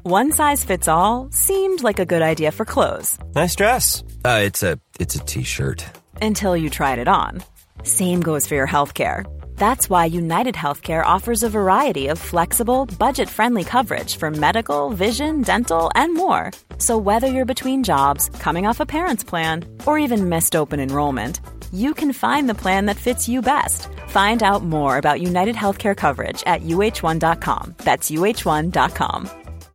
One size fits all seemed like a good idea for clothes. Nice dress. It's a t-shirt. Until you tried it on. Same goes for your healthcare. That's why United Healthcare offers a variety of flexible, budget-friendly coverage for medical, vision, dental, and more. So whether you're between jobs, coming off a parent's plan, or even missed open enrollment, you can find the plan that fits you best. Find out more about United Healthcare coverage at uh1.com. That's uh1.com.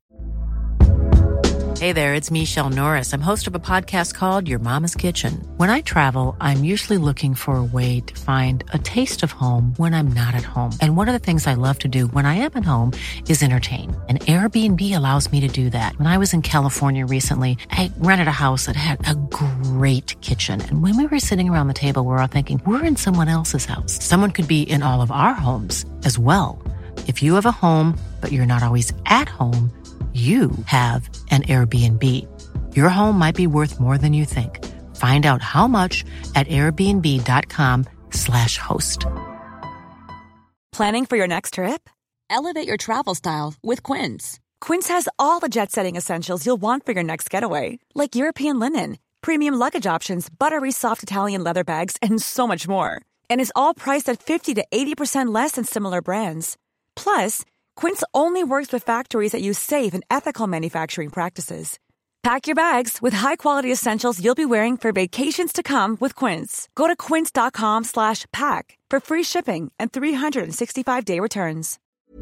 Hey there, it's Michelle Norris. I'm host of a podcast called Your Mama's Kitchen. When I travel, I'm usually looking for a way to find a taste of home when I'm not at home. And one of the things I love to do when I am at home is entertain. And Airbnb allows me to do that. When I was in California recently, I rented a house that had a great kitchen. And when we were sitting around the table, we were all thinking, we're in someone else's house. Someone could be in all of our homes as well. If you have a home, but you're not always at home, you have an Airbnb. Your home might be worth more than you think. Find out how much at airbnb.com/host. Planning for your next trip? Elevate your travel style with Quince. Quince has all the jet-setting essentials you'll want for your next getaway, like European linen, premium luggage options, buttery soft Italian leather bags, and so much more. And is all priced at 50 to 80% less than similar brands. Plus, Quince only works with factories that use safe and ethical manufacturing practices. Pack your bags with high-quality essentials you'll be wearing for vacations to come with Quince. Go to quince.com/pack for free shipping and 365-day returns.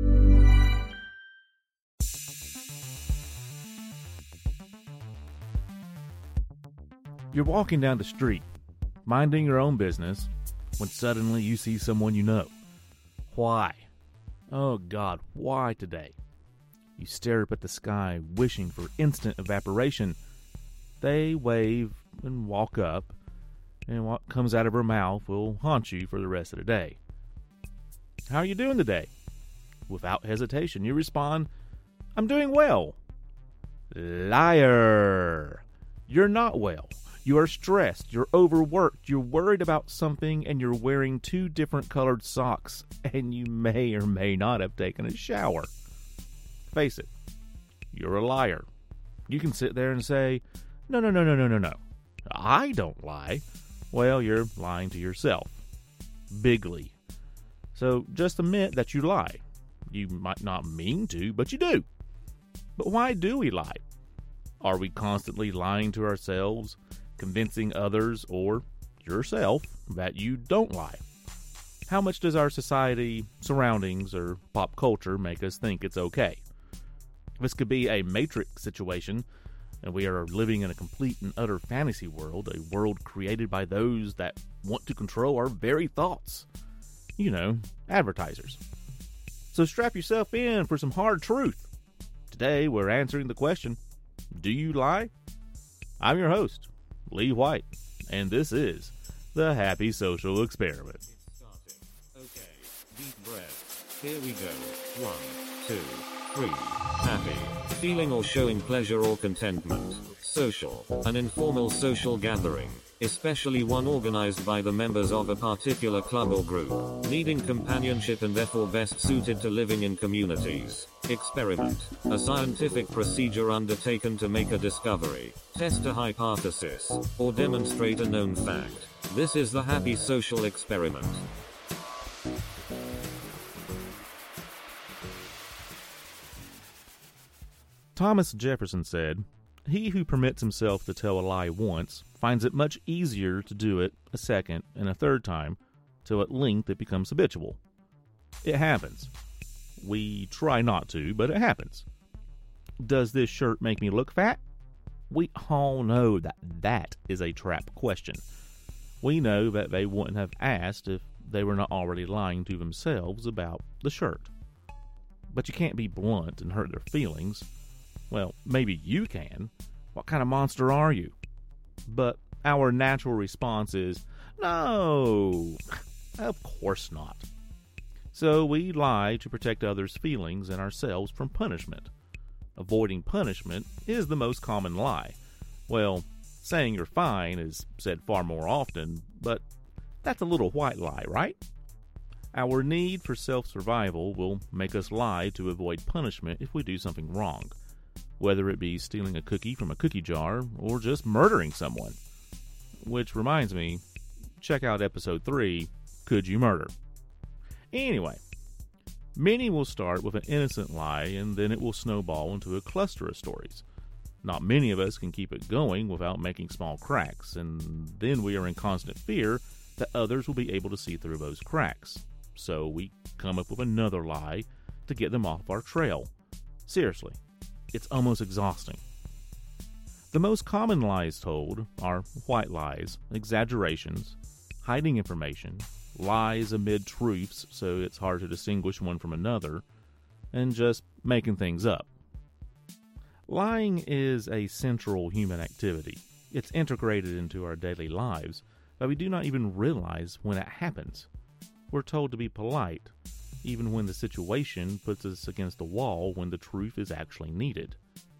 You're walking down the street, minding your own business, when suddenly you see someone you know. Why? Oh God, why today? You stare up at the sky, wishing for instant evaporation. They wave and walk up, and what comes out of her mouth will haunt you for the rest of the day. How are you doing today? Without hesitation, you respond, I'm doing well. Liar! You're not well. You are stressed, you're overworked, you're worried about something, and you're wearing 2 different colored socks, and you may or may not have taken a shower. Face it, you're a liar. You can sit there and say, No. I don't lie. Well, you're lying to yourself. Bigly. So just admit that you lie. You might not mean to, but you do. But why do we lie? Are we constantly lying to ourselves, convincing others or yourself that you don't lie? How much does our society, surroundings, or pop culture make us think it's okay? This could be a Matrix situation, and we are living in a complete and utter fantasy world, a world created by those that want to control our very thoughts. You know, advertisers. So strap yourself in for some hard truth. Today, we're answering the question, do you lie? I'm your host, Lee White, and this is the Happy Social Experiment. It's starting. Okay, deep breath. Here we go. 1, 2, 3. Happy. Feeling or showing pleasure or contentment. Social. An informal social gathering, especially one organized by the members of a particular club or group, needing companionship and therefore best suited to living in communities. Experiment. A scientific procedure undertaken to make a discovery, test a hypothesis, or demonstrate a known fact. This is the Happy Social Experiment. Thomas Jefferson said, "He who permits himself to tell a lie once finds it much easier to do it a second and a third time, till at length it becomes habitual." It happens. We try not to, but it happens. Does this shirt make me look fat? We all know that that is a trap question. We know that they wouldn't have asked if they were not already lying to themselves about the shirt. But you can't be blunt and hurt their feelings. Well, maybe you can. What kind of monster are you? But our natural response is, no, of course not. So we lie to protect others' feelings and ourselves from punishment. Avoiding punishment is the most common lie. Well, saying you're fine is said far more often, but that's a little white lie, right? Our need for self-survival will make us lie to avoid punishment if we do something wrong. whether it be stealing a cookie from a cookie jar or just murdering someone. Which reminds me, check out episode 3, Could You Murder? Anyway, many will start with an innocent lie and then it will snowball into a cluster of stories. Not many of us can keep it going without making small cracks, and then we are in constant fear that others will be able to see through those cracks. So we come up with another lie to get them off our trail. Seriously, it's almost exhausting. The most common lies told are white lies, exaggerations, hiding information, lies amid truths so it's hard to distinguish one from another, and just making things up. Lying is a central human activity. It's integrated into our daily lives, but we do not even realize when it happens. We're told to be polite, even when the situation puts us against a wall when the truth is actually needed.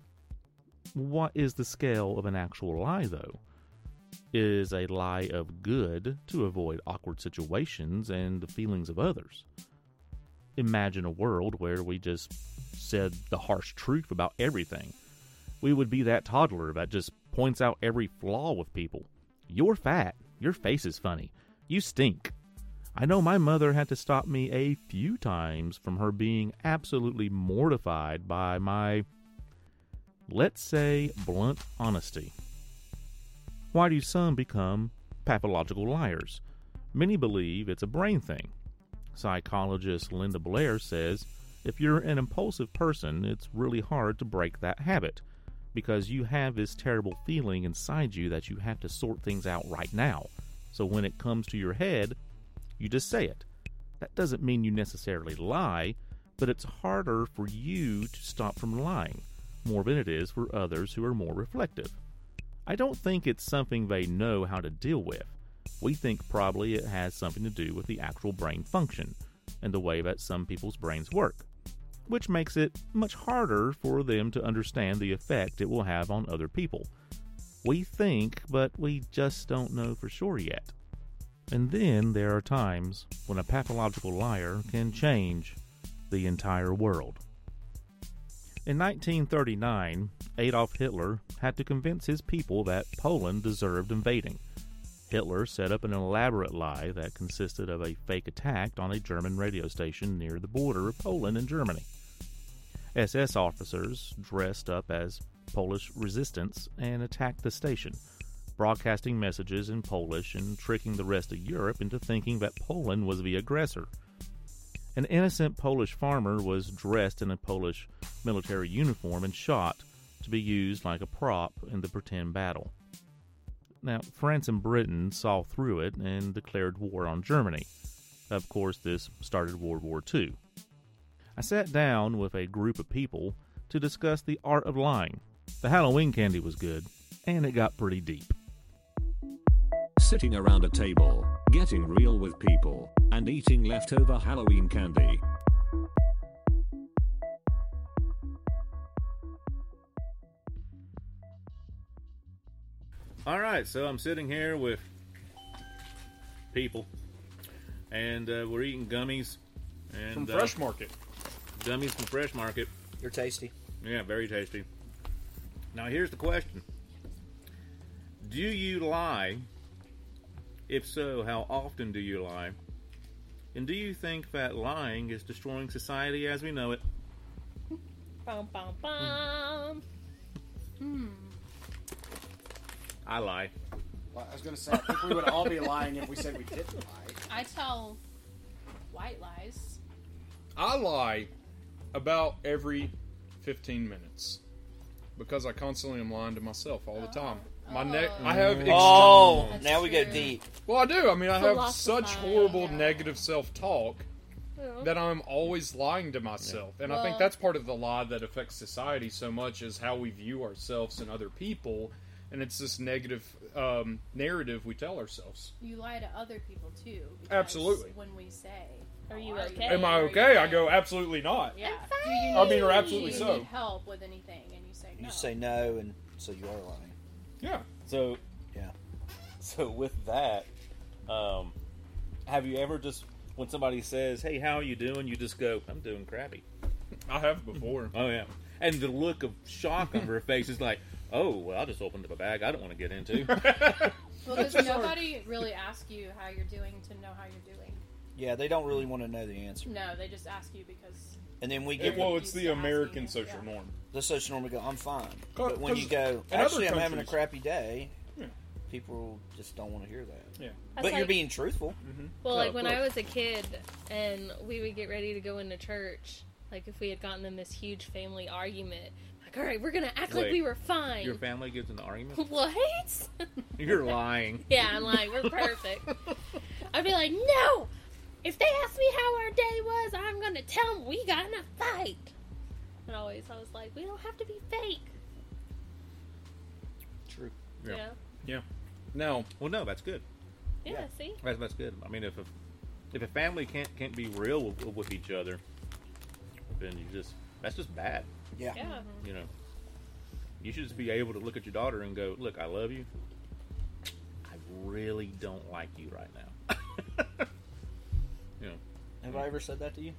What is the scale of an actual lie, though? Is a lie of good to avoid awkward situations and the feelings of others? Imagine a world where we just said the harsh truth about everything. We would be that toddler that just points out every flaw with people. You're fat. Your face is funny. You stink. I know my mother had to stop me a few times from her being absolutely mortified by my, let's say, blunt honesty. Why do some become pathological liars? Many believe it's a brain thing. Psychologist Linda Blair says, if you're an impulsive person, it's really hard to break that habit, because you have this terrible feeling inside you that you have to sort things out right now. So when it comes to your head, you just say it. That doesn't mean you necessarily lie, but it's harder for you to stop from lying, more than it is for others who are more reflective. I don't think it's something they know how to deal with. We think probably it has something to do with the actual brain function and the way that some people's brains work, which makes it much harder for them to understand the effect it will have on other people. We think, but we just don't know for sure yet. And then there are times when a pathological liar can change the entire world. In 1939, Adolf Hitler had to convince his people that Poland deserved invading. Hitler set up an elaborate lie that consisted of a fake attack on a German radio station near the border of Poland and Germany. SS officers dressed up as Polish resistance and attacked the station, broadcasting messages in Polish and tricking the rest of Europe into thinking that Poland was the aggressor. An innocent Polish farmer was dressed in a Polish military uniform and shot to be used like a prop in the pretend battle. Now, France and Britain saw through it and declared war on Germany. Of course, this started World War II. I sat down with a group of people to discuss the art of lying. The Halloween candy was good, and it got pretty deep. Sitting around a table, getting real with people, and eating leftover Halloween candy. Alright, so I'm sitting here with people, and we're eating gummies. And, from Fresh Market. Gummies from Fresh Market. They're tasty. Yeah, very tasty. Now here's the question. Do you lie? If so, how often do you lie? And do you think that lying is destroying society as we know it? Bum, bum, bum. I lie. Well, I was going to say, I think we would all be lying if we said we didn't lie. I tell white lies. I lie about every 15 minutes because I constantly am lying to myself all the time. I have now we go deep. Well, I do. I mean, I have such horrible negative self-talk that I'm always lying to myself. And I think that's part of the lie that affects society so much is how we view ourselves and other people. And it's this negative narrative we tell ourselves. You lie to other people, too. Absolutely. When we say, are you okay? Am I okay? I go, absolutely not. Yeah. I mean, or absolutely so. Do you need help with anything? And you say no. You say no, and so you are lying. Yeah. So, yeah. So with that, have you ever just, when somebody says, hey, how are you doing? You just go, I'm doing crappy. I have before. Oh, yeah. And the look of shock on her face is like, oh, well, I just opened up a bag I don't want to get into. Well, does nobody really ask you how you're doing to know how you're doing? Yeah, they don't really want to know the answer. No, they just ask you because... And then we get... Well, it's the American social norm. The social norm, we go, I'm fine. But when you go, actually, I'm having a crappy day, people just don't want to hear that. Yeah. But you're being truthful. Mm-hmm. Well, like when I was a kid and we would get ready to go into church, like if we had gotten in this huge family argument, like, all right, we're going to act like we were fine. Your family gets in the argument? What? You're lying. Yeah, I'm lying. We're perfect. I'd be like, no! If they ask me how our day was, I'm going to tell them we got in a fight. And I was like, we don't have to be fake. True. Yeah. No. Well, no, that's good. Yeah, see? That's good. I mean, if a family can't be real with each other, then that's just bad. Yeah. You know, you should just be able to look at your daughter and go, look, I love you. I really don't like you right now. You know. Have I ever said that to you?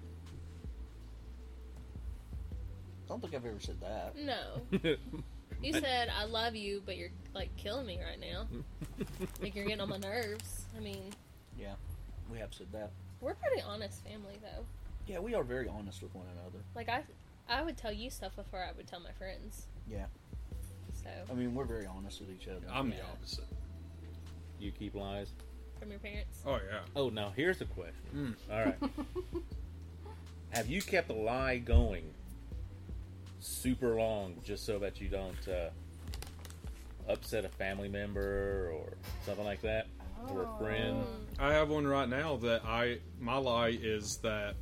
I don't think I've ever said that. No. You said, I love you, but you're, like, killing me right now. Like, you're getting on my nerves. I mean... Yeah, we have said that. We're a pretty honest family, though. Yeah, we are very honest with one another. Like, I would tell you stuff before I would tell my friends. Yeah. So... I mean, we're very honest with each other. I'm the opposite. You keep lies? From your parents? Oh, yeah. Oh, now here's the question. All right. Have you kept a lie going super long just so that you don't upset a family member or something like that? Or a friend? I have one right now that my lie is that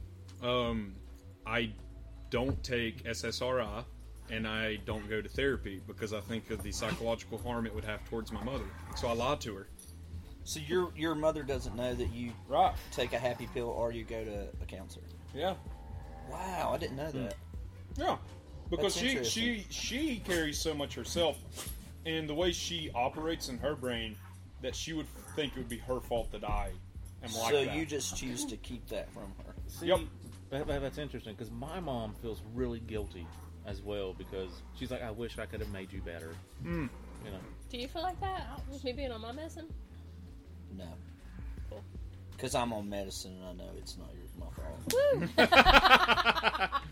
I don't take SSRI and I don't go to therapy because I think of the psychological harm it would have towards my mother. So I lied to her. So your mother doesn't know that you take a happy pill or you go to a counselor? Yeah. Wow, I didn't know that. Yeah. Because she carries so much herself, and the way she operates in her brain, that she would think it would be her fault that I am like that. So you just choose to keep that from her. See, yep. That's interesting, because my mom feels really guilty as well, because she's like, I wish I could have made you better. You know. Do you feel like that with me being on my medicine? No. Cool. Because I'm on medicine and I know it's not my fault. Woo!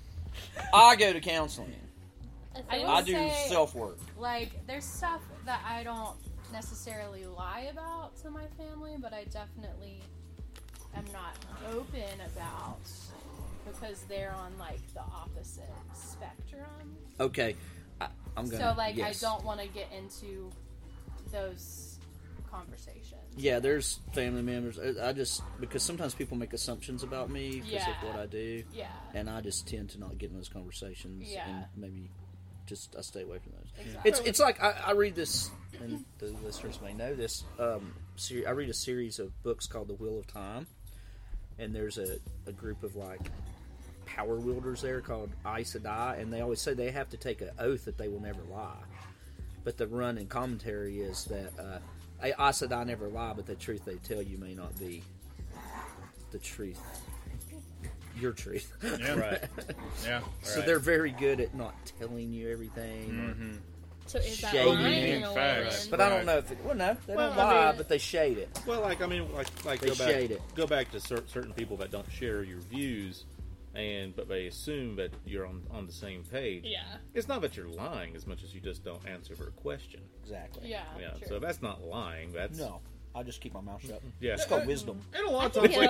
I go to counseling. I do self-work. Like, there's stuff that I don't necessarily lie about to my family, but I definitely am not open about because they're on, like, the opposite spectrum. Okay. I'm gonna... So, like, yes. I don't want to get into those conversations. Yeah, there's family members. I just... Because sometimes people make assumptions about me because of what I do. Yeah. And I just tend to not get in those conversations. Yeah. And maybe just I stay away from those. Exactly. It's like I read this, and the listeners may know this. I read a series of books called The Wheel of Time. And there's a group of, like, power wielders there called Aes Sedai, and they always say they have to take an oath that they will never lie. But the run in commentary is that Aes Sedai never lie, but the truth they tell you may not be the truth. Your truth. Yeah, right. Yeah. So they're very good at not telling you everything. Mm-hmm. So is that Shading lying it. in a way? But I don't know if they don't lie, but they shade it. Well, like, I mean, like they shade it. Go back to certain people that don't share your views, but they assume that you're on the same page. Yeah. It's not that you're lying as much as you just don't answer her question. Exactly. Yeah. True. So that's not lying. That's No. I just keep my mouth shut. Yeah. It's called wisdom. And a lot of times,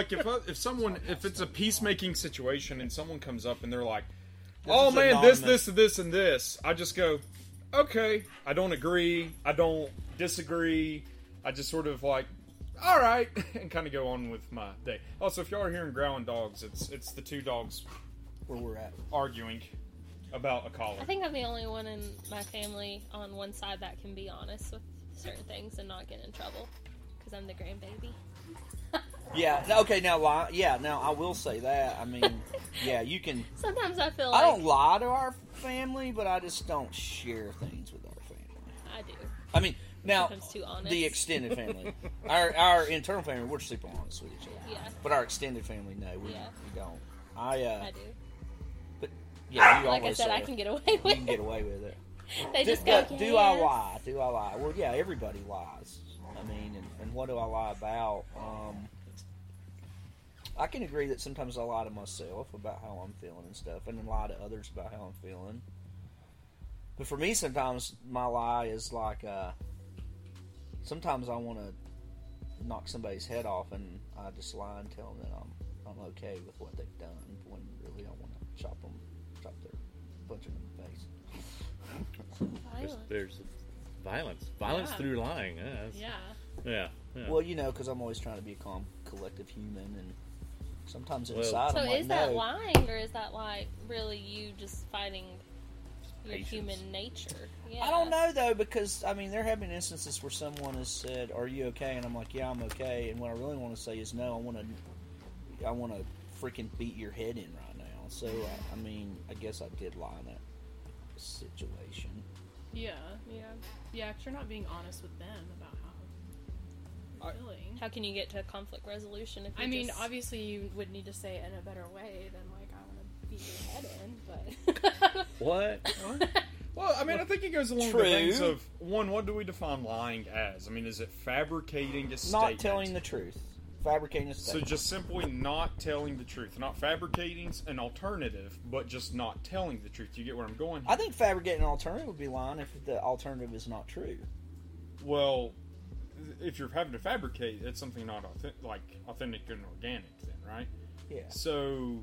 if it's a peacemaking situation and someone comes up and they're like, "Oh man, this, and this," I just go, "Okay, I don't agree. I don't disagree. I just sort of like, all right," and kind of go on with my day. Also, if y'all are hearing growling dogs, it's the two dogs where we're at arguing about a collar. I think I'm the only one in my family on one side that can be honest with certain things and not get in trouble because I'm the grandbaby. Yeah. Okay. Now I will say that. I mean, yeah, you can. Sometimes I feel I like don't lie to our family, but I just don't share things with our family. I do. I mean, now Sometimes too honest. the extended family, our internal family, we're super honest with each other. Yeah. But our extended family, no, we don't. I do. But Yeah, you like I always said, say I it. can get away You with can get away with it. They just go, do I lie? Do I lie? Well, yeah, everybody lies. I mean, and what do I lie about? I can agree that sometimes I lie to myself about how I'm feeling and stuff, and then lie to others about how I'm feeling. But for me, sometimes my lie is like, sometimes I want to knock somebody's head off, and I just lie and tell them that I'm okay with what they've done, when really I want to chop punch them in the face. There's violence through lying. Yeah. Well, because I'm always trying to be a calm, collective human, and sometimes inside So I'm like, is that lying, or is that like really you just fighting your human nature? Yeah. I don't know though, because I mean, there have been instances where someone has said, "Are you okay?" and I'm like, "Yeah, I'm okay." And what I really want to say is, "No, I want to freaking beat your head in right now." So I mean, I guess I did lie in that situation. Yeah. Because you're not being honest with them about how you're feeling. How can you get to conflict resolution? If I mean, obviously you would need to say it in a better way than like, I want to beat your head in, but... What? Well, I mean, I think it goes along the lines of, one, what do we define lying as? I mean, is it fabricating a statement? Not telling the truth. Fabricating a statement. So just simply not telling the truth. Not fabricating an alternative, but just not telling the truth. You get where I'm going here? I think fabricating an alternative would be lying if the alternative is not true. Well, if you're having to fabricate, it's something not authentic and organic then, right? Yeah. So...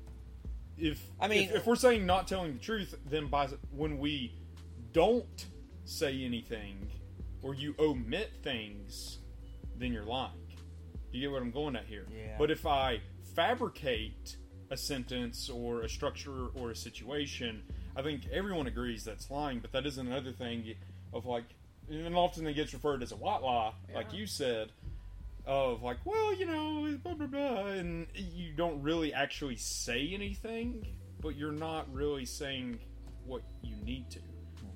If we're saying not telling the truth, then when we don't say anything or you omit things, then you're lying. You get what I'm going at here? Yeah. But if I fabricate a sentence or a structure or a situation, I think everyone agrees that's lying. But that is another thing of like, and often it gets referred as a white lie, like you said. Of like, well, blah blah blah, and you don't really actually say anything, but you're not really saying what you need to.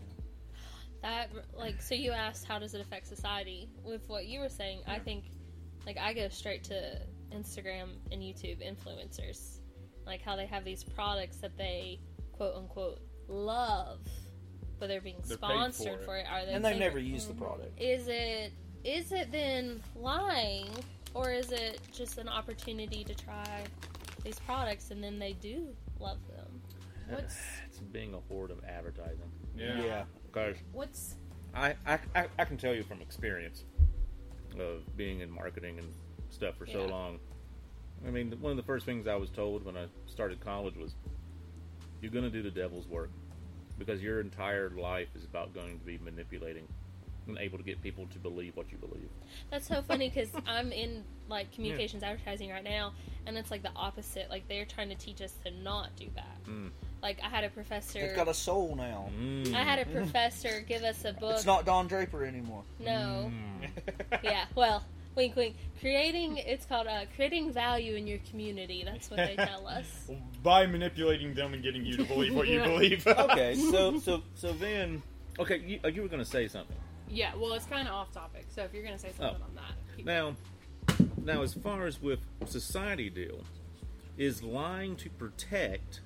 That, so you asked how does it affect society? With what you were saying, I think, I go straight to Instagram and YouTube influencers, like how they have these products that they quote unquote love, but they're being sponsored for it. Are they? And they never use the product. Is it then lying, or is it just an opportunity to try these products and then they do love them? It's being a horde of advertising. Yeah. Because I can tell you from experience of being in marketing and stuff for so long. I mean, one of the first things I was told when I started college was, you're going to do the devil's work, because your entire life is about going to be manipulating and able to get people to believe what you believe. That's so funny, because I'm in communications advertising right now, and it's the opposite. They're trying to teach us to not do that. I had a professor. They've got a soul now. I had a professor give us a book. It's not Don Draper anymore. No. Yeah. Well, wink, wink. It's called creating value in your community. That's what they tell us. By manipulating them and getting you to believe what you believe. Okay. So then. Okay, you were going to say something. Yeah, well, it's kind of off topic, so if you're going to say something on that... Now, as far as with society deal, is lying to protect,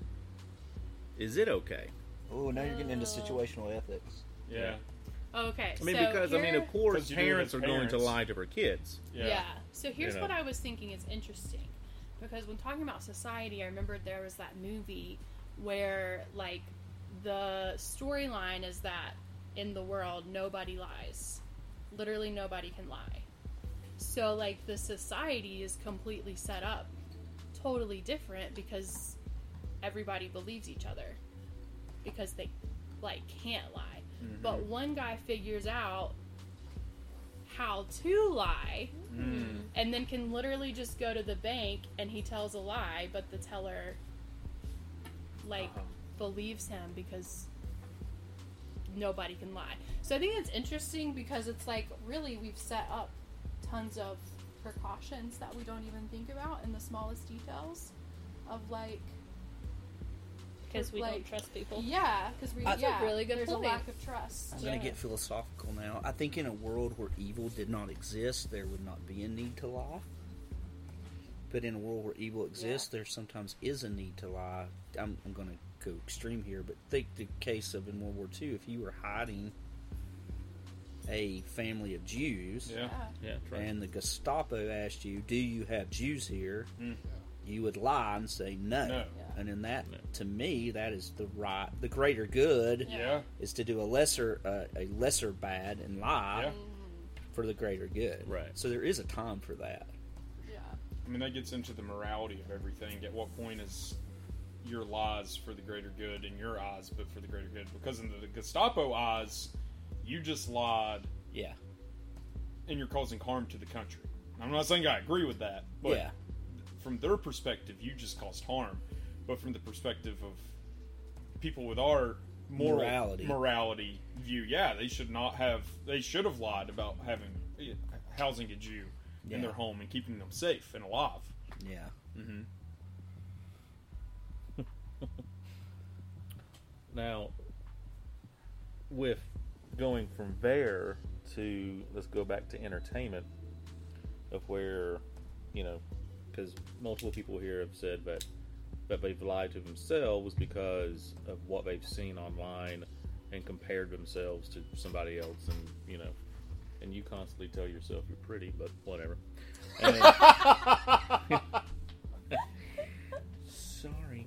is it okay? Oh, now you're getting into situational ethics. Yeah. Okay, I mean, of course, parents are going to lie to their kids. Yeah. So here's what I was thinking is interesting. Because when talking about society, I remembered there was that movie where, the storyline is that in the world, nobody lies. Literally nobody can lie. So, the society is completely set up totally different because everybody believes each other. Because they, can't lie. Mm-hmm. But one guy figures out how to lie and then can literally just go to the bank and he tells a lie, but the teller, believes him because nobody can lie. So I think it's interesting because it's really we've set up tons of precautions that we don't even think about in the smallest details of because we don't trust people. Yeah, because that's a really good there's point. a lack of trust. I'm going to get philosophical now. I think in a world where evil did not exist, there would not be a need to lie. But in a world where evil exists, there sometimes is a need to lie. I'm going to go extreme here, but think the case of in World War II, if you were hiding a family of Jews, and the Gestapo asked you, "Do you have Jews here?" You would lie and say no. And in that, to me, that is the greater good is to do a lesser bad and lie for the greater good. Right. So there is a time for that. I mean, that gets into the morality of everything. At what point is your lies for the greater good in your eyes, but for the greater good? Because in the Gestapo eyes, you just lied. Yeah. And you're causing harm to the country. I'm not saying I agree with that, but from their perspective, you just caused harm. But from the perspective of people with our morality view, they should have lied about housing a Jew in their home and keeping them safe and alive. Yeah. Mm-hmm. Now, with going from there to, let's go back to entertainment, of where, because multiple people here have said that they've lied to themselves because of what they've seen online and compared themselves to somebody else, and you constantly tell yourself you're pretty, but whatever. Sorry.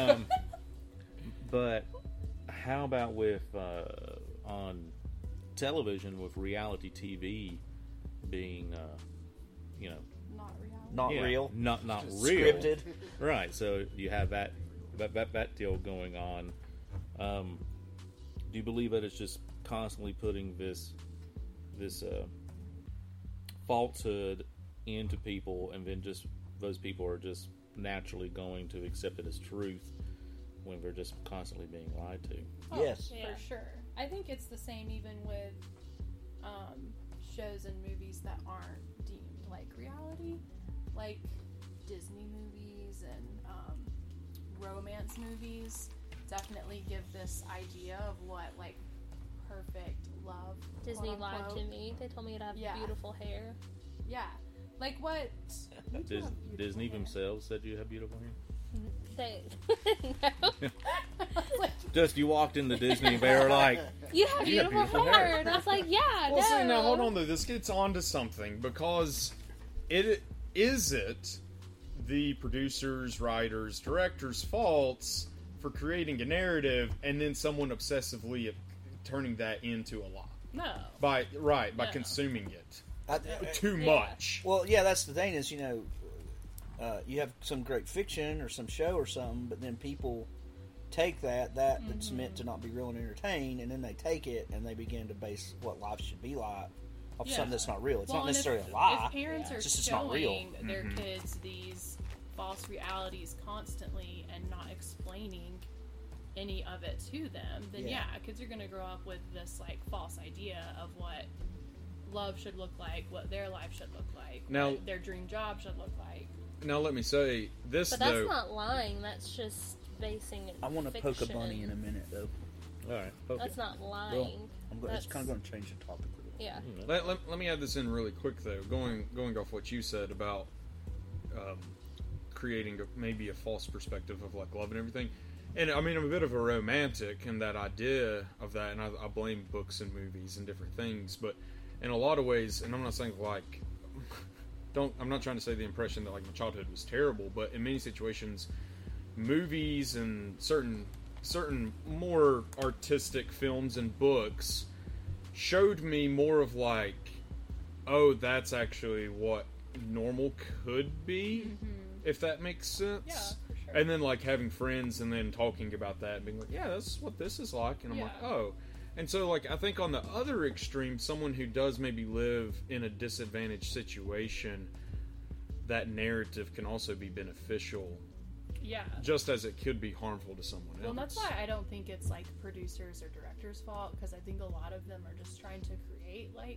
But how about with on television, with reality TV being not real, not real, scripted, right? So you have that deal going on. Do you believe that it's just constantly putting this falsehood into people, and then just those people are just naturally going to accept it as truth when they're just constantly being lied to? Yes, for sure. I think it's the same even with shows and movies that aren't deemed like reality, like Disney movies and romance movies. Definitely give this idea of what like perfect love. Disney quote, lied unquote. to me. They told me I'd have beautiful hair. Yeah, like what? Disney themselves said you have beautiful hair. No. Just you walked into Disney, they were like, "You have beautiful hair," and I was like, "Yeah." Well, see, now hold on though. This gets on to something, because it the producers, writers, directors' faults for creating a narrative and then someone obsessively turning that into a lie. No. By consuming it too much. Well, yeah, that's the thing is, you have some great fiction or some show or something, but then people take that's meant to not be real and entertain, and then they take it and they begin to base what life should be like off something that's not real. It's not necessarily a lie. If parents are it's not real. showing their kids these false realities constantly and not explaining any of it to them, then kids are going to grow up with this like false idea of what love should look like, what their life should look like, what their dream job should look like. Now let me say this, but that's not lying. That's just basing it. I want to poke a bunny in a minute, though. All right, that's not lying. Well, it's kind of going to change the topic. Yeah. Let me add this in really quick though. Going off what you said about creating maybe a false perspective of like love and everything. And I mean, I'm a bit of a romantic in that idea of that, and I blame books and movies and different things. But in a lot of ways, and I'm not saying like, I'm not trying to say the impression that like my childhood was terrible, but in many situations, movies and certain more artistic films and books showed me more of like, oh, that's actually what normal could be, if that makes sense. Yeah, for sure. And then like having friends and then talking about that and being like, yeah, that's what this is like. And I'm like, oh. And so like, I think on the other extreme, someone who does maybe live in a disadvantaged situation, that narrative can also be beneficial. Yeah. Just as it could be harmful to someone else. Well, that's why I don't think it's like producers or directors' fault, because I think a lot of them are just trying to create like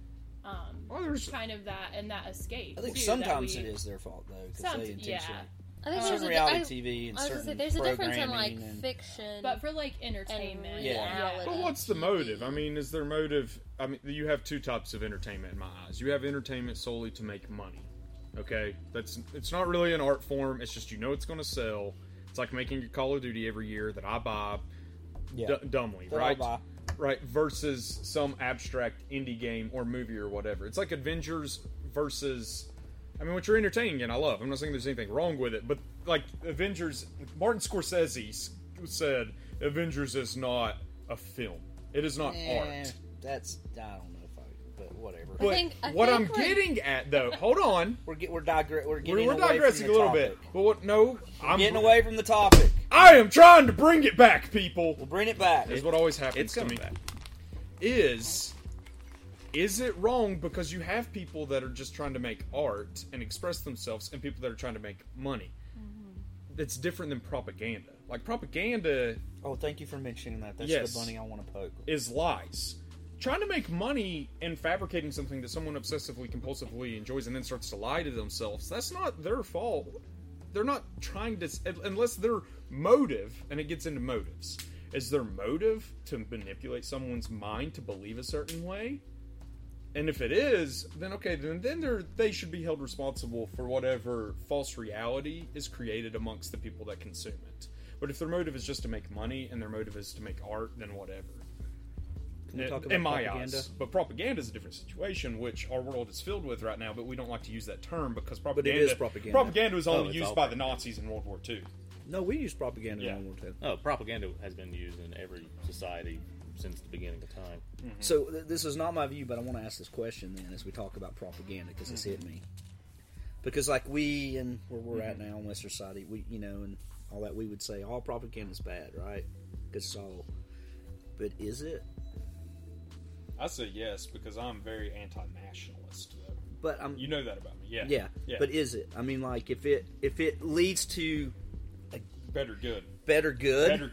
kind of that and that escape. I think sometimes it is their fault though, because they intentionally. I think certain reality TV and certain there's a difference in like and fiction, but for like entertainment, reality. But what's the motive? I mean, is their motive? I mean, you have two types of entertainment in my eyes. You have entertainment solely to make money. Okay, it's not really an art form. It's just it's going to sell. It's like making a Call of Duty every year that I buy dumbly, That I right? buy. Right, versus some abstract indie game or movie or whatever. It's like Avengers versus... I mean, which are entertaining and I love. I'm not saying there's anything wrong with it, but like Avengers... Martin Scorsese said Avengers is not a film. It is not art. That's... I don't know if I... But whatever. But what I'm getting at, though... Hold on. We're digressing a little bit. But what? No. I'm getting away from the topic. I am trying to bring it back, people. We'll bring it back. Is what always happens It's to coming me. back. Is it wrong because you have people that are just trying to make art and express themselves and people that are trying to make money? That's different than propaganda. Like propaganda... Oh, thank you for mentioning that. That's Yes. the bunny I want to poke. Is lies. Trying to make money and fabricating something that someone obsessively, compulsively enjoys and then starts to lie to themselves, that's not their fault. They're not trying to... Unless their motive, and it gets into motives, is their motive to manipulate someone's mind to believe a certain way? And if it is, then okay, then they should be held responsible for whatever false reality is created amongst the people that consume it. But if their motive is just to make money and their motive is to make art, then whatever. Can we talk about In my propaganda? eyes. But propaganda is a different situation, which our world is filled with right now, but we don't like to use that term because But propaganda... it is propaganda. Propaganda was only it's used all by the Nazis in World War II. No, we use propaganda in World War II. Oh, propaganda has been used in every society since the beginning of time. So this is not my view, but I want to ask this question then as we talk about propaganda because it's hit me. Because like we and where we're at now in Western society, we and all that, we would say all propaganda is bad, right? Because it's all. But is it? I say yes because I'm very anti-nationalist. Though. But you know that about me, yeah. Yeah. But is it? I mean, like if it leads to a better good, better good.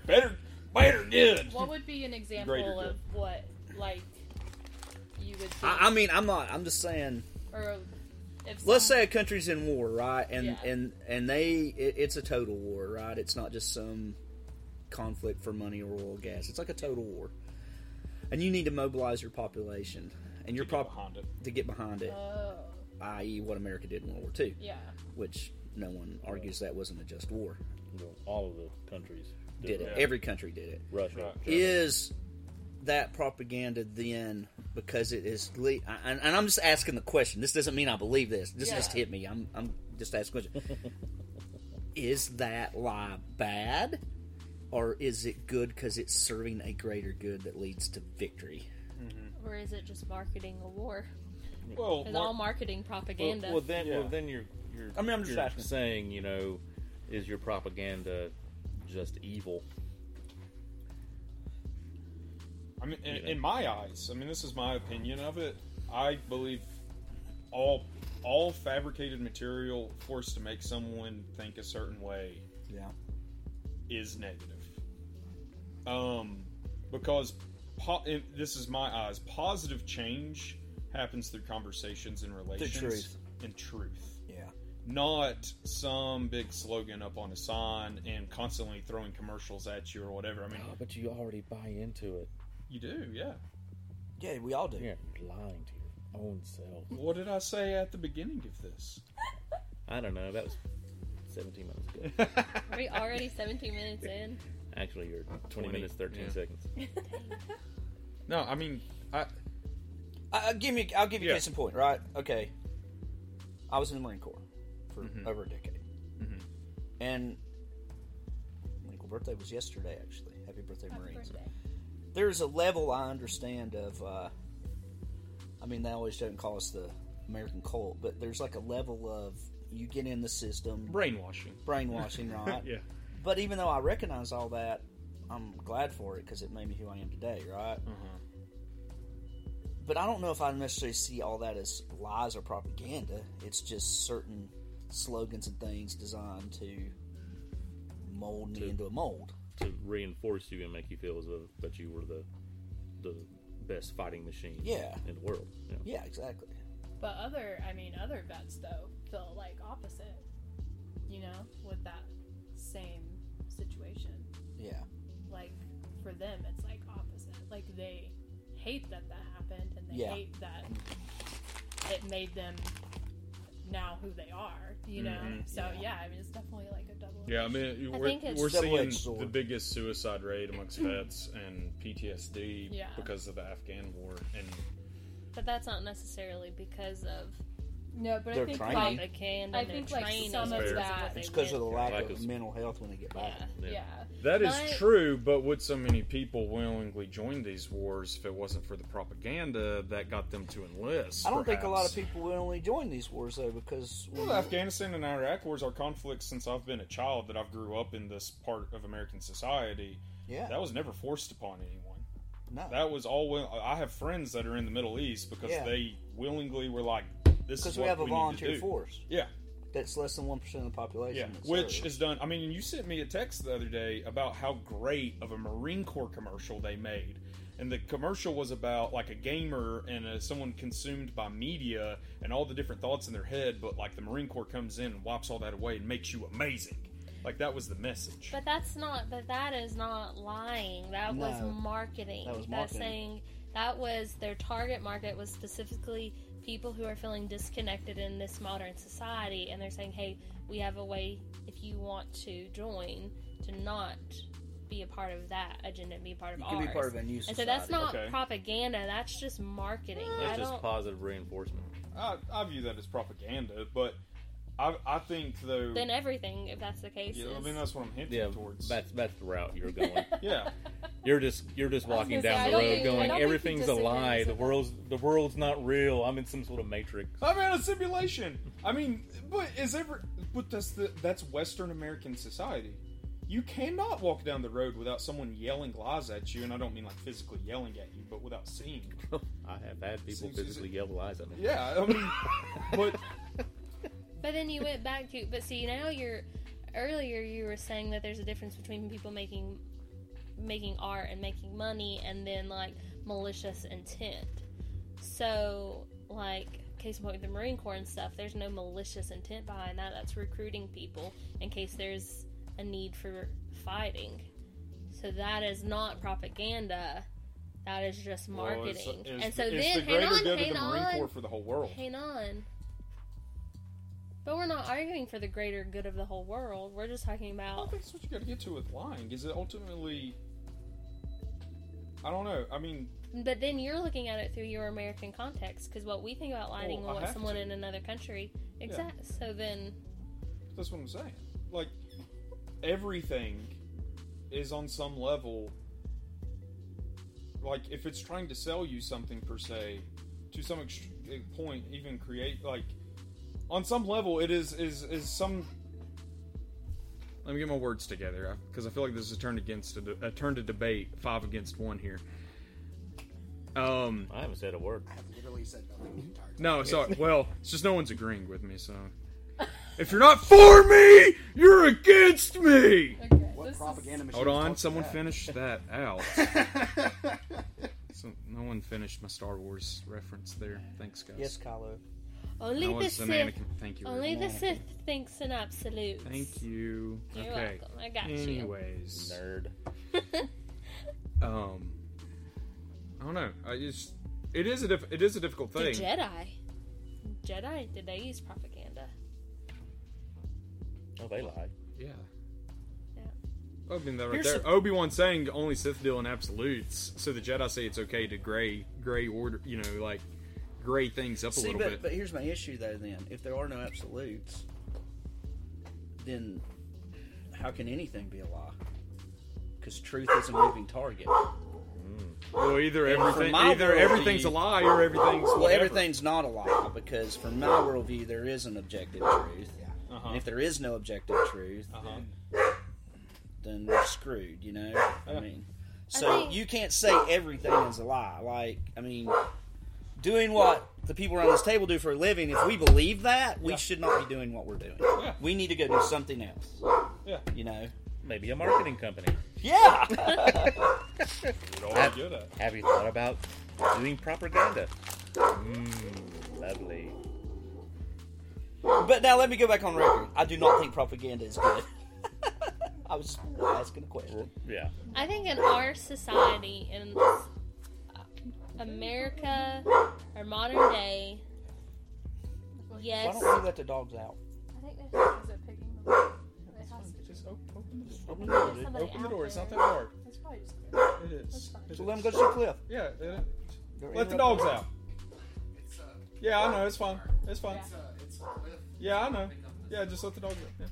What would be an example of what, like, you would think? I mean, I'm just saying. Or if let's say a country's in war, right? And it's a total war, right? It's not just some conflict for money or oil or gas. It's like a total war, and you need to mobilize your population and your to get behind it. I.e., what America did in World War II. Yeah. Which no one argues that wasn't a just war. All of the countries did it. Every country did it. Russia. Is that propaganda then because it is and I'm just asking the question. This doesn't mean I believe this. This just hit me. I'm just asking the question. Is that lie bad, or is it good because it's serving a greater good that leads to victory? Or is it just marketing a war? Well, it's all marketing propaganda. Well, then you're. I mean, I'm just you're asking. saying, is your propaganda just evil? I mean, in my eyes, I mean, this is my opinion of it. I believe all fabricated material forced to make someone think a certain way, is negative. Because this is my eyes. Positive change happens through conversations and relations and truth. Yeah. Not some big slogan up on a sign and constantly throwing commercials at you or whatever. I mean, but you already buy into it. You do, yeah. Yeah, we all do. You're lying to your own self. What did I say at the beginning of this? I don't know. That was 17 minutes ago. Are we already 17 minutes in? Actually, you're 20 minutes, 13 seconds. No, I mean, I'll give you case in point, right? Okay. I was in the Marine Corps for over a decade. And my birthday was yesterday, actually. Happy birthday, Marines. Birthday. There's a level I understand of, I mean, they always don't call us the American cult, but there's like a level of you get in the system. Brainwashing, right? Yeah. But even though I recognize all that, I'm glad for it because it made me who I am today, right? But I don't know if I necessarily see all that as lies or propaganda. It's just certain slogans and things designed to mold me into a mold. To reinforce you and make you feel as though that you were the best fighting machine in the world. Yeah, exactly. But other vets, though, feel like opposite, with that same situation. Yeah. Like, for them, it's like opposite. Like, they hate that happened, and they hate that it made them now who they are, you know? So, I mean, it's definitely like a double. Yeah, I mean, we're seeing the biggest suicide rate amongst vets and PTSD because of the Afghan war. But that's not necessarily because of... No, but I think propaganda. I think like some of that it's because of the lack of mental health when they get back. Yeah. That is true, but would so many people willingly join these wars if it wasn't for the propaganda that got them to enlist? I don't think a lot of people willingly join these wars though, because the Afghanistan and Iraq wars are conflicts since I've been a child that I've grew up in this part of American society. Yeah, that was never forced upon anyone. No, that was all. I have friends that are in the Middle East because they willingly were like, "This is what we have a volunteer force." Yeah. That's less than 1% of the population. Yeah, which is done. I mean, you sent me a text the other day about how great of a Marine Corps commercial they made. And the commercial was about like a gamer and someone consumed by media and all the different thoughts in their head, but like the Marine Corps comes in and wipes all that away and makes you amazing. Like that was the message. But that is not lying. That was marketing. That was marketing. That's saying that was their target market was specifically people who are feeling disconnected in this modern society, and they're saying, hey, we have a way, if you want to join, to not be a part of that agenda and be part of ours. You can be part of a new society. And so that's not propaganda, that's just marketing. That's just positive reinforcement. I view that as propaganda, but I think though. Then everything, if that's the case. Yeah, I mean that's what I'm hinting towards. That's the route you're going. Yeah. You're just walking down the road going, everything's a lie. The world's not real. I'm in some sort of matrix. I'm in a simulation. I mean, that's Western American society. You cannot walk down the road without someone yelling lies at you, and I don't mean like physically yelling at you, but without seeing you. I have had people physically yell lies at me. Yeah, I mean, but. But then you went back to, but see now earlier you were saying that there's a difference between people making art and making money and then like malicious intent. So like case in point with the Marine Corps and stuff, there's no malicious intent behind that. That's recruiting people in case there's a need for fighting. So that is not propaganda. That is just marketing. It's the greater good of the Marine Corps for the whole world. Hang on. But we're not arguing for the greater good of the whole world. We're just talking about... I think that's what you got to get to with lying. Is it ultimately... I don't know. I mean... But then you're looking at it through your American context. Because what we think about lying and what someone in another country... Exactly. Yeah. So then... That's what I'm saying. Like, everything is on some level... Like, if it's trying to sell you something per se, to some point, even create, like... On some level, it is some. Let me get my words together, because I feel like this is a turn to debate 5 against 1 here. I haven't said a word. I have literally said nothing. No, sorry. Well, it's just no one's agreeing with me. So, if you're not for me, you're against me. Okay, what propaganda machine? Hold on, someone finish that out. So, no one finished my Star Wars reference there. Thanks, guys. Yes, Kylo. Only the Sith. Thank you. Only the Sith thinks in absolutes. Thank you. You're welcome. I got you. Anyways, nerd. I don't know. It is a difficult thing. The Jedi. Did they use propaganda? Oh, they lied. Yeah. I mean, that right there. Obi-Wan saying only Sith deal in absolutes, so the Jedi say it's okay to gray order. You know, like. Gray things up a little bit. But here's my issue though then. If there are no absolutes, then how can anything be a lie? Because truth is a moving target. Well, either everything's a lie or everything's whatever. Well, everything's not a lie, because from my worldview there is an objective truth. And if there is no objective truth, then we're screwed, you know? I mean, so you can't say everything is a lie. Like, I mean, doing what the people around this table do for a living, if we believe that, we should not be doing what we're doing. Yeah. We need to go do something else. Yeah. You know? Maybe a marketing company. Yeah! Have you thought about doing propaganda? Lovely. But now let me go back on record. I do not think propaganda is good. I was asking a question. Yeah. I think in our society, in America, or modern day, Yes. Why don't we let the dogs out? I think there's it picking them up. It has to Just open the Open door. the door. Somebody Open the out door. It's not that there. hard. It's probably just It is. So let them go to the cliff. Yeah. They're Let in the the- dogs out. Yeah, I know. It's fine. It's fine. Yeah, I know. Yeah, just let the dogs out.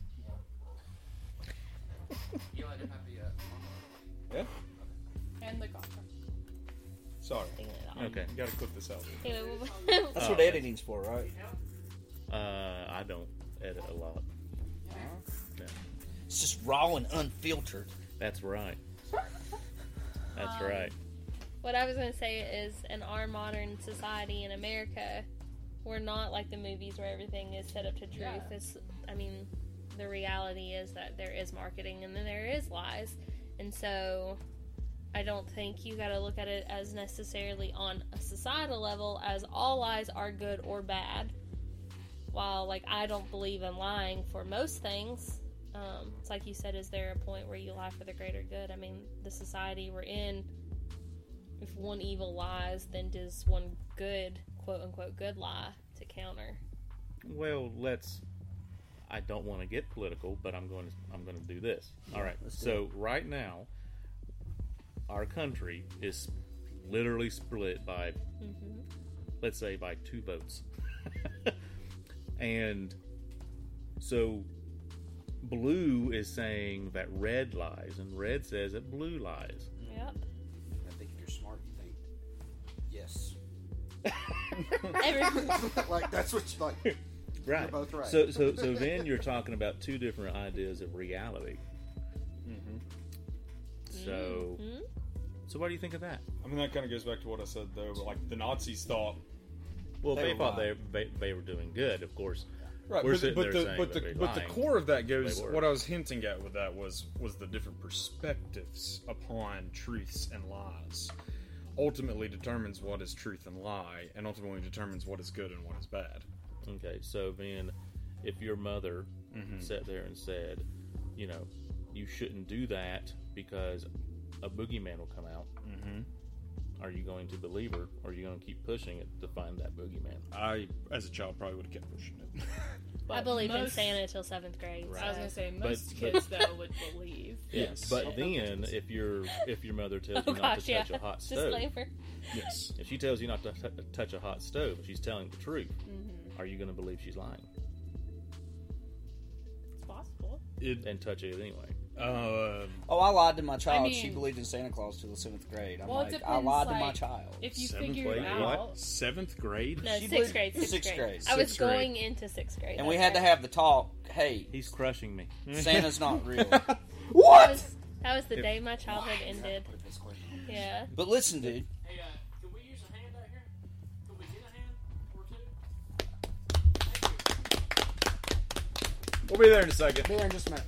Yeah. Yeah. And the golf cart. Sorry. Okay. You gotta clip this out. That's what editing's for, right? I don't edit a lot. Yeah. It's just raw and unfiltered. That's right. That's right. What I was going to say is, in our modern society in America, we're not like the movies where everything is set up to truth. Yeah. It's, I mean, the reality is that there is marketing and then there is lies. And so I don't think you got to look at it as necessarily on a societal level as all lies are good or bad. While, like, I don't believe in lying for most things, it's like you said, is there a point where you lie for the greater good? I mean, the society we're in, if one evil lies, then does one good, quote-unquote, good lie to counter? Well, I don't want to get political, but I'm going to do this. All right. So right now, our country is literally split by, let's say, by 2 votes. And so blue is saying that red lies, and red says that blue lies. Yep. I think if you're smart, you think yes. Like that's what you like. Right. You're both right. So then you're talking about 2 different ideas of reality. So what do you think of that? I mean, that kind of goes back to what I said, though. But, like, the Nazis thought... Well, they thought they were doing good, of course. Right, We're but sitting there saying the that they're the lying. core of that goes... They were. What I was hinting at with that was the different perspectives upon truths and lies. Ultimately determines what is truth and lie, and ultimately determines what is good and what is bad. Okay, so then, if your mother sat there and said, you know, you shouldn't do that because a boogeyman will come out, are you going to believe her, or are you going to keep pushing it to find that boogeyman? I, as a child, probably would have kept pushing it. I believed in Santa until 7th grade. I was gonna say But- most kids though would believe. Yes, but then if your mother tells you not to touch a hot stove, Disclaimer. Yes. If she tells you not to touch a hot stove, and she's telling the truth, are you going to believe she's lying? It's possible. And touch it anyway. I lied to my child. I mean- she believed in Santa Claus till the 7th grade. I'm Well, it like, depends, I lied to my like, child. If you 7th figure grade? it out, What? 7th grade? No, She 6th grade. believed- 6th sixth grade. grade. I was Sixth grade. going into 6th grade. And we had to have the talk. Hey, He's crushing me. Santa's not real. What? That was the day my childhood ended. Yeah. But listen, dude. Hey, can we use a hand out here? Can we get a hand or 2? We'll be there in a second. Be there in just a minute.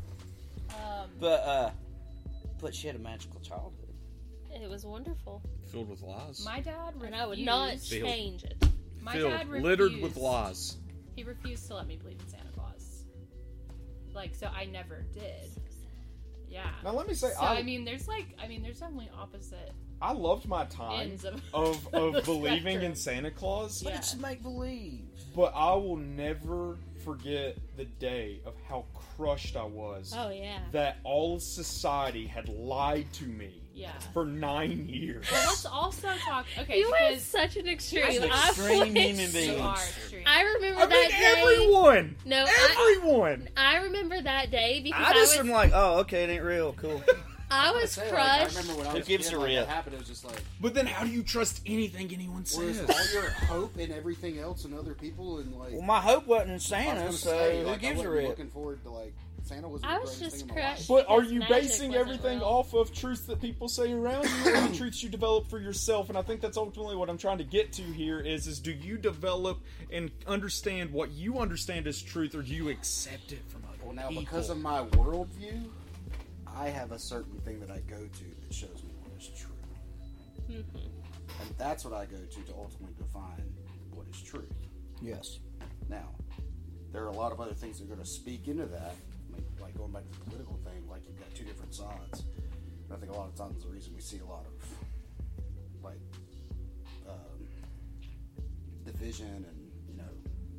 But she had a magical childhood. It was wonderful. Filled with lies. my dad refused. And I would not change it. My Filled, dad refused. littered with lies. He refused to let me believe in Santa Claus. Like, so I never did. Yeah. Now let me say, So, I mean, there's definitely opposite. I loved my time Ends of- of the believing in spectrum. Santa Claus. But it's make believe. But I will never forget the day of how crushed I was. Oh, yeah. That all of society had lied to me. Yeah. For 9 years. But let's also talk. Okay, You were because such an extreme. An I extreme was- human being. you are extreme. I remember I that mean, day. everyone! No, Everyone! I remember that day because I just am like, oh, okay, it ain't real. Cool. I was Say, crushed. Like, I remember when I Who was gives a kid, a like, rip? that happened. It was just like, But then how do you trust anything anyone where's says? all your hope in everything else and other people and like. Well, my hope wasn't in I was Santa, gonna so say, who like, gives I a wasn't rip? looking forward to like Santa was the I was greatest just thing in my life. crushed. But are because you magic basing wasn't everything real. off of truths that people say around you, or the truths you develop for yourself? And I think that's ultimately what I'm trying to get to here is do you develop and understand what you understand as truth, or do you accept it from other Well, now people? because of my worldview, I have a certain thing that I go to that shows me what is true, and that's what I go to ultimately define what is truth. Yes. Now, there are a lot of other things that are going to speak into that, like going back to the political thing, like you've got 2 different sides. And I think a lot of times the reason we see a lot of like division and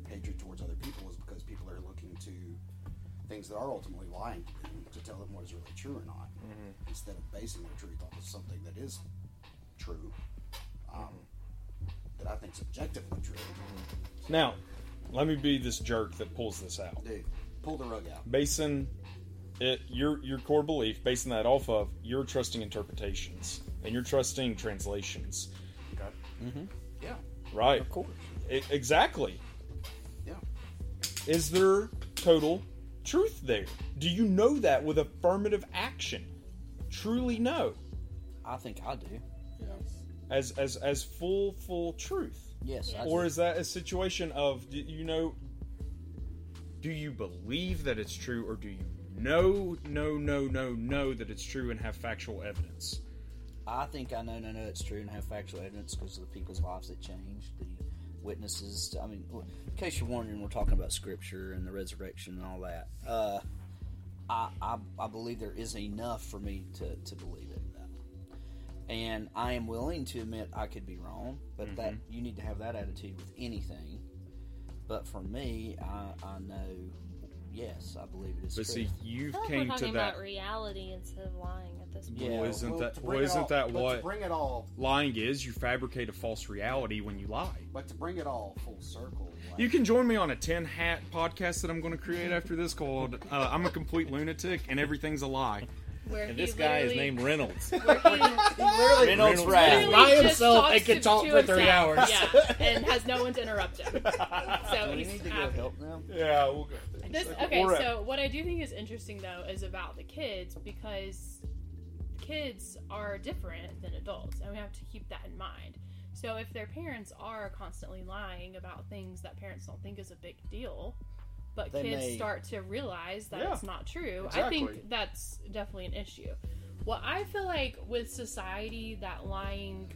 hatred towards other people is because people are looking to things that are ultimately lying to tell them what is really true or not, instead of basing their truth off of something that is true, that I think is objectively true. Now, let me be this jerk that pulls this out. Dude, pull the rug out. Basing your core belief, basing that off of your trusting interpretations and your trusting translations. Okay. Mm-hmm. Yeah. Right. Of course. Exactly. Yeah. Is there total truth there? Do you know that with affirmative action? Truly know? I think I do. Yes. As full truth? Yes. I Or do. is that a situation of, do you believe that it's true, or do you know that it's true and have factual evidence? I think I know it's true and have factual evidence because of the people's lives that changed, the witnesses. I mean, in case you're wondering, we're talking about Scripture and the resurrection and all that. I believe there is enough for me to believe it. And I am willing to admit I could be wrong, but that you need to have that attitude with anything. But for me, I know, yes, I believe it is true. But see, you've I feel like came we're to talking that. about reality instead of lying at this point. Well, isn't that to bring it all, lying is? You fabricate a false reality when you lie. But to bring it all full circle, You can join me on a 10-hat podcast that I'm going to create after this called I'm a Complete Lunatic and Everything's a Lie. Where And he this guy is literally- named Reynolds. Where he Reynolds Rap. By just himself talks and can to talk for 3 himself. hours. Yeah. And has no one to interrupt him. So Do we he's need to go happy. help them? Yeah, we'll go. Okay, so what I do think is interesting though is about the kids, because kids are different than adults, and we have to keep that in mind. So if their parents are constantly lying about things that parents don't think is a big deal, but They kids may- start to realize that Yeah, it's not true, I exactly. think that's definitely an issue. What I feel like with society, that lying,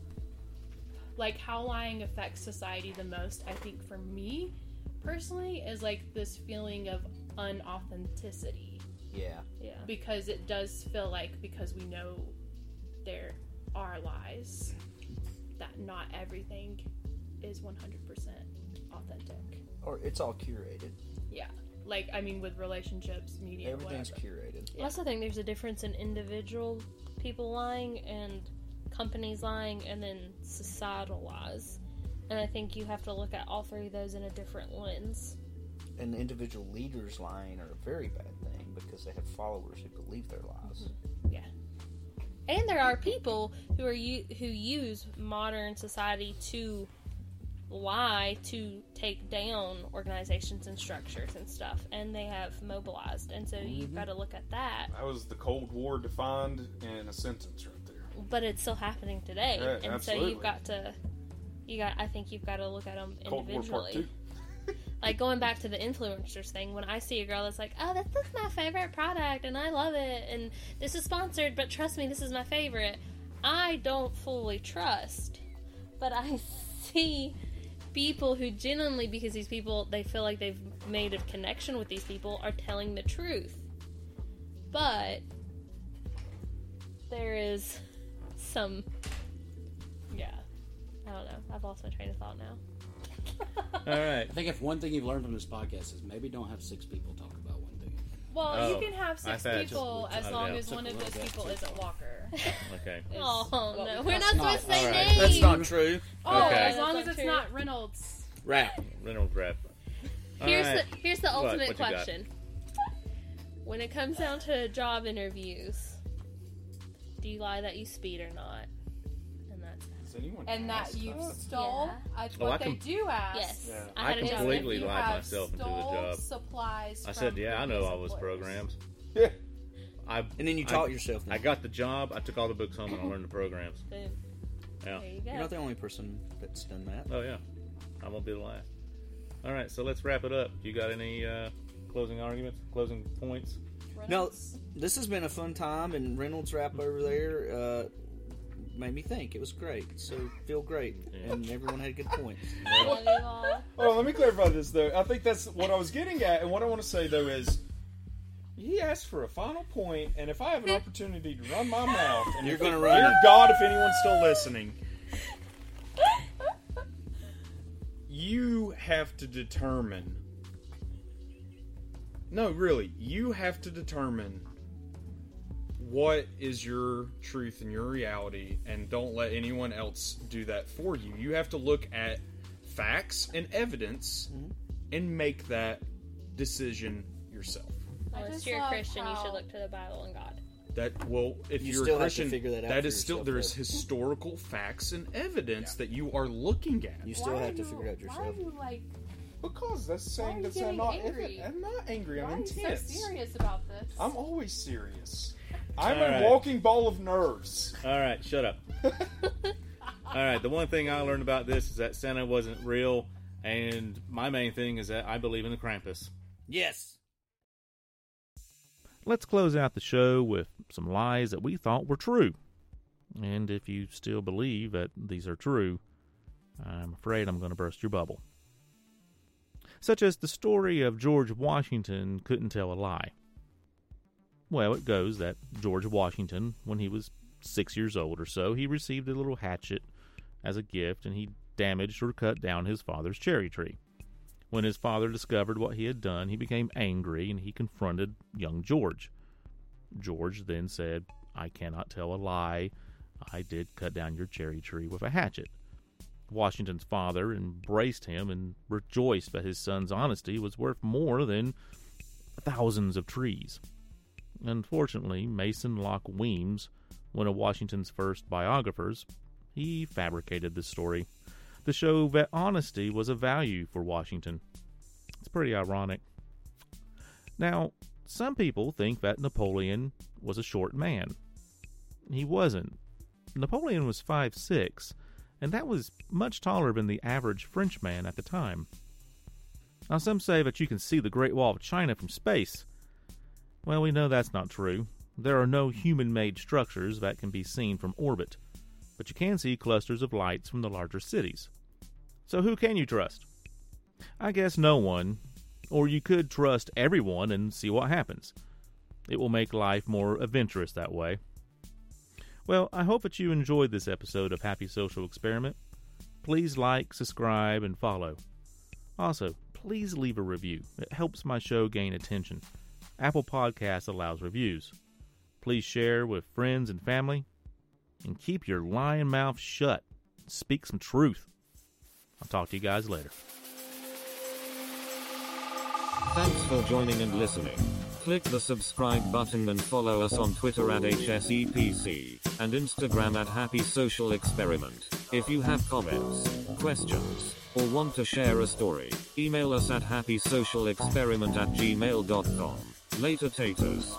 like how lying affects society the most, I think for me personally, is like this feeling of unauthenticity. Yeah. Yeah. Because it does feel like, because we know there are lies, that not everything is 100% authentic. Or it's all curated. Yeah. Like, I mean, with relationships, media, Everything's whatever. curated. I also think there's a difference in individual people lying and companies lying and then societal lies. And I think you have to look at all three of those in a different lens. And individual leaders lying are a very bad thing because they have followers who believe their lies. Yeah. And there are people who use modern society to lie to take down organizations and structures and stuff, and they have mobilized, and so you've got to look at that. That was the Cold War defined in a sentence right there. But it's still happening today, Yeah, and absolutely. so I think you've got to look at them Cold War Part individually. Like going back to the influencers thing, when I see a girl that's like, "Oh, this is my favorite product, and I love it, and this is sponsored, but trust me, this is my favorite," I don't fully trust, but I see people who genuinely, because these people, they feel like they've made a connection with these people, are telling the truth. But there is some, I don't know. I've lost my train of thought now. All right. I think if one thing you've learned from this podcast is maybe don't have 6 people talk about one thing. Well, you can have 6 I've had people just- as long yeah, as took one a of little those bit. people isn't Walker. Okay. Oh, what no. we We're call- not supposed to say All right. names. That's not true. Oh, Okay. as long That's as it's true. not Reynolds. Rap. Reynolds rap. All Here's right. the What? ultimate What you got? question. When it comes down to job interviews, do you lie that you speed or not? And that's Does anyone And that ask you that? stole. Yeah. What I they com- do ask. yes. Yeah. I I had a job. completely if you lied have myself into a stole job. supplies I from said, yeah, I know previous all those employers. programs. Yeah. And then you taught yourself. I got the job. I took all the books home and I learned the programs. Boom. Yeah. There you go. You're not the only person that's done that. Oh yeah. I won't be the last. All right, so let's wrap it up. You got any closing arguments, closing points? No, Reynolds? this has been a fun time, and Reynolds rap over there made me think. It was great. So feel great, and everyone had good points. Love you all. Oh, let me clarify this though. I think that's what I was getting at, and what I want to say though is, he asked for a final point, and if I have an opportunity to run my mouth, and You're if- gonna run dear it. God, if anyone's still listening, you have to determine. No, really, you have to determine what is your truth and your reality, and don't let anyone else do that for you. You have to look at facts and evidence and make that decision yourself. Unless you're a Christian, you should look to the Bible and God. If You you're still a have to Christian, figure that out that for is still yourself, there's though. historical facts and evidence that you are looking at. You still have to figure it out Why yourself. are you like? Because that's Why are saying you that's getting not. angry? I'm not angry. Why I'm are you so intense. serious about this? I'm always serious. I'm All a right. walking ball of nerves. All right, shut up. All right, the one thing I learned about this is that Santa wasn't real, and my main thing is that I believe in the Krampus. Yes. Let's close out the show with some lies that we thought were true. And if you still believe that these are true, I'm afraid I'm going to burst your bubble. Such as the story of George Washington couldn't tell a lie. Well, it goes that George Washington, when he was 6 years old or so, he received a little hatchet as a gift, and he damaged or cut down his father's cherry tree. When his father discovered what he had done, he became angry, and he confronted young George. George then said, "I cannot tell a lie. I did cut down your cherry tree with a hatchet." Washington's father embraced him and rejoiced that his son's honesty was worth more than thousands of trees. Unfortunately, Mason Locke Weems, one of Washington's first biographers, he fabricated this story to show that honesty was a value for Washington. It's pretty ironic. Now, some people think that Napoleon was a short man. He wasn't. Napoleon was 5'6", and that was much taller than the average Frenchman at the time. Now, some say that you can see the Great Wall of China from space. Well, we know that's not true. There are no human-made structures that can be seen from orbit, but you can see clusters of lights from the larger cities. So who can you trust? I guess no one, or you could trust everyone and see what happens. It will make life more adventurous that way. Well, I hope that you enjoyed this episode of Happy Social Experiment. Please like, subscribe, and follow. Also, please leave a review. It helps my show gain attention. Apple Podcasts allows reviews. Please share with friends and family. And keep your lying mouth shut. Speak some truth. I'll talk to you guys later. Thanks for joining and listening. Click the subscribe button and follow us on Twitter at HSEPC and Instagram at Happy Social Experiment. If you have comments, questions, or want to share a story, email us at happysocialexperiment@gmail.com. Later, taters.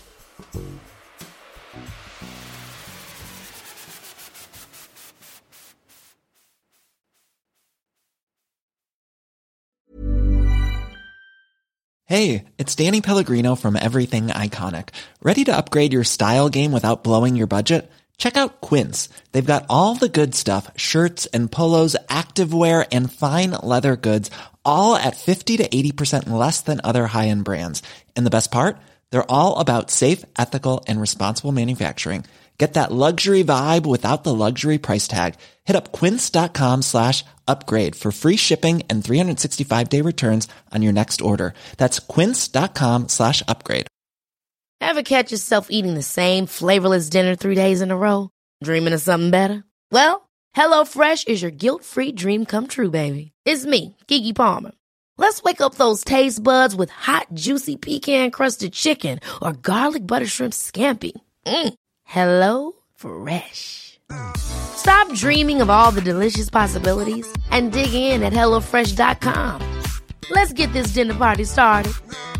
Hey, it's Danny Pellegrino from Everything Iconic. Ready to upgrade your style game without blowing your budget? Check out Quince. They've got all the good stuff, shirts and polos, activewear, and fine leather goods, all at 50 to 80% less than other high-end brands. And the best part? They're all about safe, ethical, and responsible manufacturing. Get that luxury vibe without the luxury price tag. Hit up quince.com/upgrade for free shipping and 365-day returns on your next order. That's quince.com/upgrade. Ever catch yourself eating the same flavorless dinner 3 days in a row? Dreaming of something better? Well, HelloFresh is your guilt-free dream come true, baby. It's me, Keke Palmer. Let's wake up those taste buds with hot, juicy pecan-crusted chicken or garlic butter shrimp scampi. Hello Fresh. Stop dreaming of all the delicious possibilities and dig in at HelloFresh.com. Let's get this dinner party started.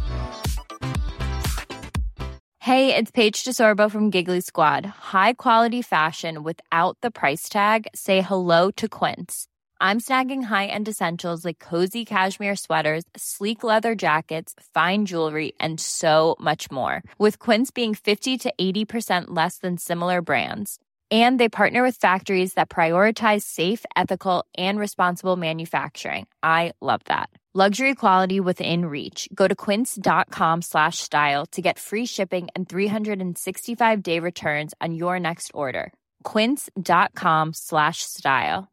Hey, it's Paige DeSorbo from Giggly Squad. High quality fashion without the price tag. Say hello to Quince. I'm snagging high-end essentials like cozy cashmere sweaters, sleek leather jackets, fine jewelry, and so much more. With Quince being 50 to 80% less than similar brands. And they partner with factories that prioritize safe, ethical, and responsible manufacturing. I love that. Luxury quality within reach. Go to quince.com/style to get free shipping and 365-day returns on your next order. Quince.com/style.